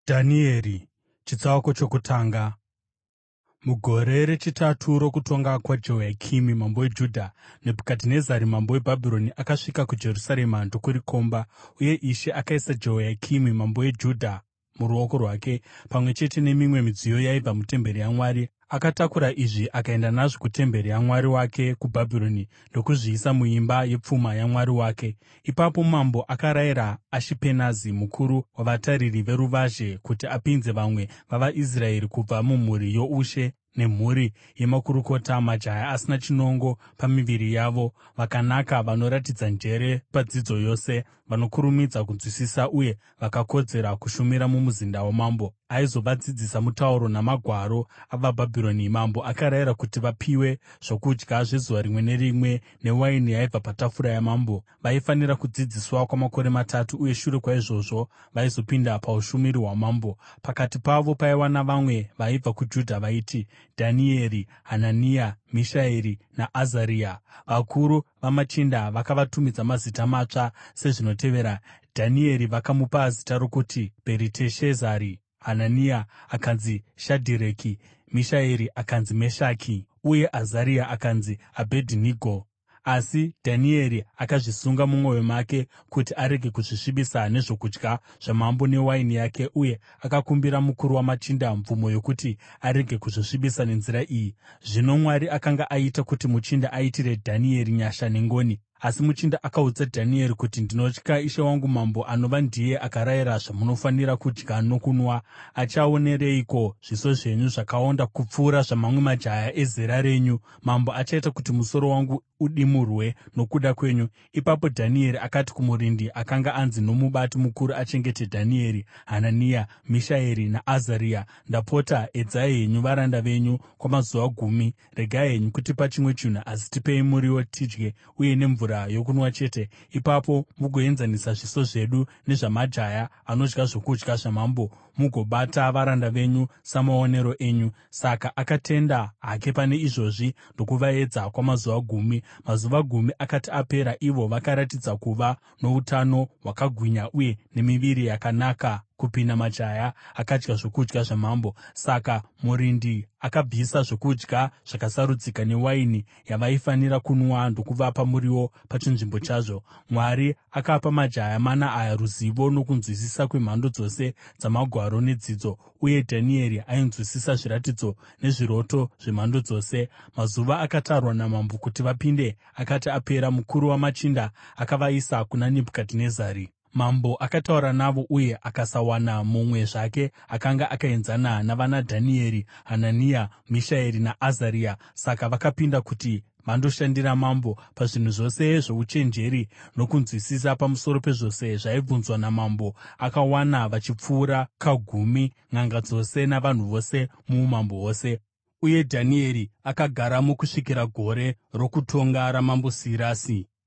Dhanieri chitsauko chokutanga. Mugore rechitatu rokutonga kwaJehoyakimi mambo weJudha, Nebhukadhinezari mambo weBhabhironi akasvika kuJerusarema ndokurikomba, uye Ishe akaisa Jehoyakimi mambo weJudha muruoko rwake, pamwe chete nemimwe midziyo yaibva mutemberi yaMwari. Akatakura izvi akaenda nazvo kutemberi yaMwari wake kuBhabhironi ndokuzviisa muimba yepfuma yaMwari wake. Ipapo mambo akarayira Ashipenazi, mukuru wavatariri veruvazhe, kuti apinze vamwe vavaIsraeri kubva mumhuri youshe nemhuri yemakurukota, majaya asina chinongo pamiviri yavo, vakanaka, vanoratidza njere padzidzo yose, vanokurumidza kunzwisisa uye vakakodzera kushumira mumuzinda wamambo. Aizovadzidzisa mutauro namagwaro avaBhabhironi. Mambo akarayira kuti vapiwe zvokudya zvezuva rimwe nerimwe newaini yaibva patafura yamambo. Vaifanira kudzidziswa kwamakore 3, uye shure kwaizvozvo vaizopinda paushumiri hwamambo. Pakati pavo paiva navamwe vaibva kuJudha vaiti Dhanieri, Hanania, Mishaeri naAzaria. Vakuru vamachinda vakavatumidza mazita matsva sezvinotevera: Dhanieri vakamupa zita rokuti Bheriteshazari, Hanania akanzi Shadhireki, Mishaeri akanzi Meshaki, uye Azaria akanzi Abhedhinego. Asi Dhanieri akazvisunga mumwoyo make kuti arege kuzvisvibisa nezvokudya zvamambo newaini yake, uye akakumbira mukuru wamachinda mvumo yokuti arege kuzvisvibisa nenzira iyi. Zvino Mwari akanga aita kuti muchinda aitire Dhanieri nyasha nengoni. Asi muchinda akaudza Dhanieri kuti, “Ndinotya ishe wangu mambo, anova ndiye akarayira zvamunofanira kudya nokunwa. Achaonereiko zviso zvenyu zvakaonda kupfuura zvamamwe majaya ezera renyu? Mambo achaita kuti musoro wangu udimurwe nokuda kwenyu.” Ipapo Dhanieri akati kumurindi akanga anzi nomubati mukuru achengete Dhanieri, Hanania, Mishaeri naAzaria, “Ndapota, edzai henyu varanda venyu kwamazuva 10. Regai henyu kutipa chimwe chinhu, asi tipei muriwo tidye, uye nemvura yokunwa chete. Ipapo mugoenzanisa zviso zvedu nezvamajaya anodya zvokudya zvamambo, mugobata varanda venyu samaonero enyu.” Saka akatenda hake pane izvozvi ndokuvaedza kwamazuva 10. Mazuva 10 akati apera, ivo vakaratidza kuva noutano hwakagwinya uye nemiviri yakanaka kupinda majaya akadya zvokudya zvamambo. Saka murindi akabvisa zvokudya zvakasarudzika newaini yavaifanira kunwa ndokuvapa muriwo pachinzvimbo chazvo. Mwari akapa majaya mana aya ruzivo nokunzwisisa kwemhando dzose dzamagwaro nedzidzo, uye Dhanieri ainzwisisa zviratidzo nezviroto zvemhando dzose. Mazuva akatarwa namambo kuti vapinde akati apera, mukuru wamachinda akavaisa kuna Nebhukadhinezari. Mambo akataura navo uye akasawana mumwe zvake akanga akaenzana navanaDhanieri, Hanania, Mishaeri naAzaria. Saka vakapinda kuti vandoshandira mambo pazvinhu zvose zvouchenjeri nokunzwisisa pamusoro pezvose zvaibvunzwa namambo. Akawana vachipfuura ka10 n'anga dzose navanhu vose muumambo hwose. Uye Dhanieri akagaramo kusvikira gore rokutonga raMambo Sirasi.